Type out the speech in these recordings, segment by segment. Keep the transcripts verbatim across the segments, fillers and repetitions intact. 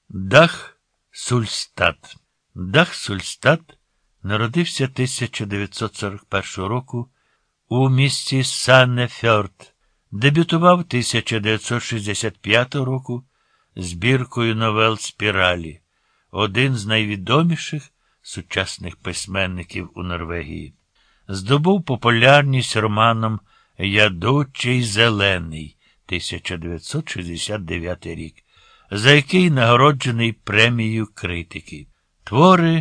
Дах Сульстат. Дах Сульстат народився тисяча дев'ятсот сорок першого року у місті Саннефьорд. Дебютував тисяча дев'ятсот шістдесят п'ятого року збіркою новел «Спіралі», один з найвідоміших сучасних письменників у Норвегії. Здобув популярність романом «Ядучий зелений» тисяча дев'ятсот шістдесят дев'ятий рік, за який нагороджений премією критики. Твори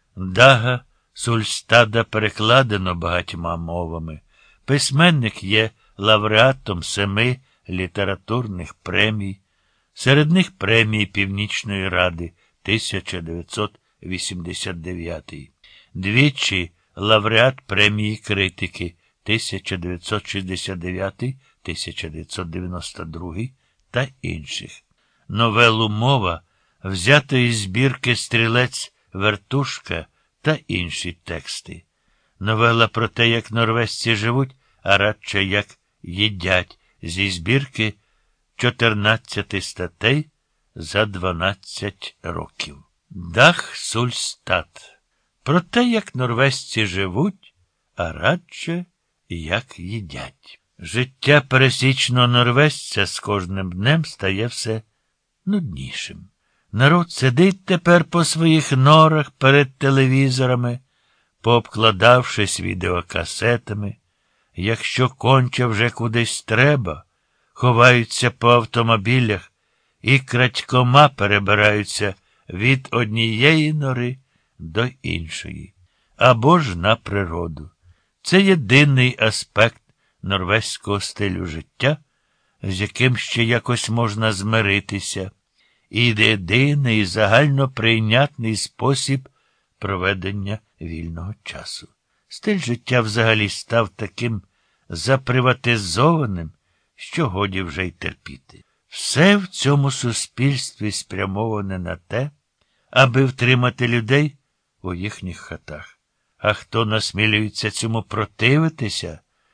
Дага Сульстада перекладено багатьма мовами. Письменник є лауреатом семи літературних премій, серед них премії Північної Ради тисяча дев'ятсот вісімдесят дев'ятий, двічі лауреат премії критики тисяча дев'ятсот шістдесят дев'ятий - тисяча дев'ятсот дев'яносто другий та інших. Новелу «Мова» взято із збірки «Стрілець Вертушка» та інші тексти. Новела про те, як норвежці живуть, а радше як їдять, зі збірки чотирнадцяти статей за дванадцять років. Дах Сульстат. Про те, як норвежці живуть, а радше як їдять. Життя пересічного норвежця з кожним днем стає все нуднішим. Народ сидить тепер по своїх норах перед телевізорами, пообкладавшись відеокасетами. Якщо конче вже кудись треба, ховаються по автомобілях і крадькома перебираються від однієї нори до іншої, або ж на природу. Це єдиний аспект норвезького стилю життя, з яким ще якось можна змиритися, і єдиний загально прийнятний спосіб проведення вільного часу. Стиль життя взагалі став таким заприватизованим, що годі вже й терпіти. Все в цьому суспільстві спрямоване на те, аби втримати людей у їхніх хатах. А хто насмілюється цьому противитися,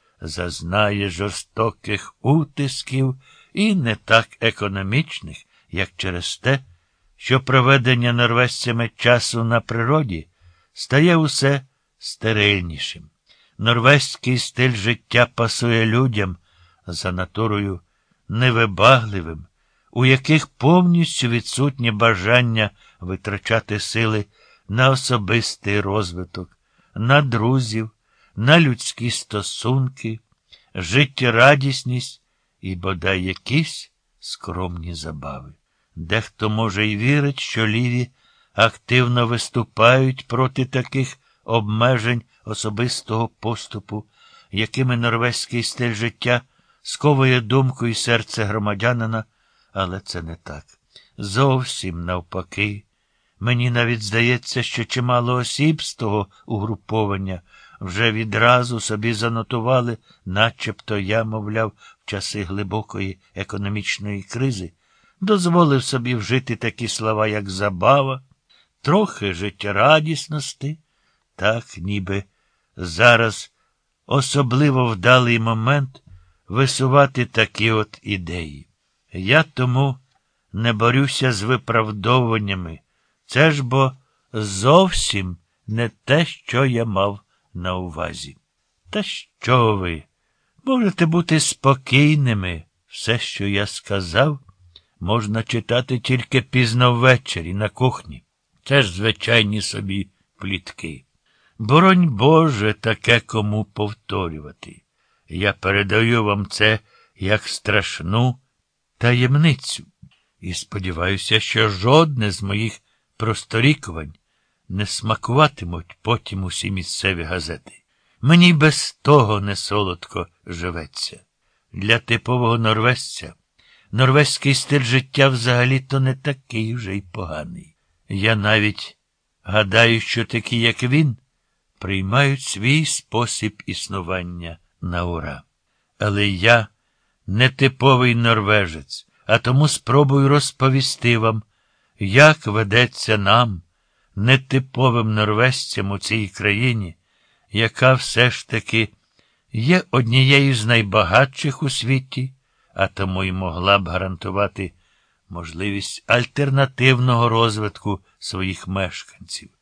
зазнає жорстоких утисків і не так економічних, як через те, що проведення норвежцями часу на природі стає усе стерильнішим. Норвезький стиль життя пасує людям за натурою невибагливим, у яких повністю відсутнє бажання витрачати сили на особистий розвиток, на друзів, на людські стосунки, життєрадісність і бодай якісь скромні забави. Дехто, може, й вірить, що ліві активно виступають проти таких обмежень особистого поступу, якими норвезький стиль життя сковує думку і серце громадянина, але це не так. Зовсім навпаки. Мені навіть здається, що чимало осіб з того угруповання вже відразу собі занотували, начебто я, мовляв, в часи глибокої економічної кризи, дозволив собі вжити такі слова, як забава, трохи життєрадісності, так ніби зараз особливо вдалий момент висувати такі от ідеї. Я тому не борюся з виправдовуваннями. Це ж бо зовсім не те, що я мав на увазі. Та що ви? Можете бути спокійними. Все, що я сказав, можна читати тільки пізно ввечері на кухні. Це ж звичайні собі плітки. Боронь Боже, таке кому повторювати. Я передаю вам це як страшну таємницю. І сподіваюся, що жодне з моїх просторікувань не смакуватимуть потім усі місцеві газети. Мені без того не солодко живеться. Для типового норвежця норвезький стиль життя взагалі-то не такий вже й поганий. Я навіть гадаю, що такі, як він, приймають свій спосіб існування на ура. Але я не типовий норвежець, а тому спробую розповісти вам, як ведеться нам, нетиповим норвежцям у цій країні, яка все ж таки є однією з найбагатших у світі, а тому й могла б гарантувати можливість альтернативного розвитку своїх мешканців.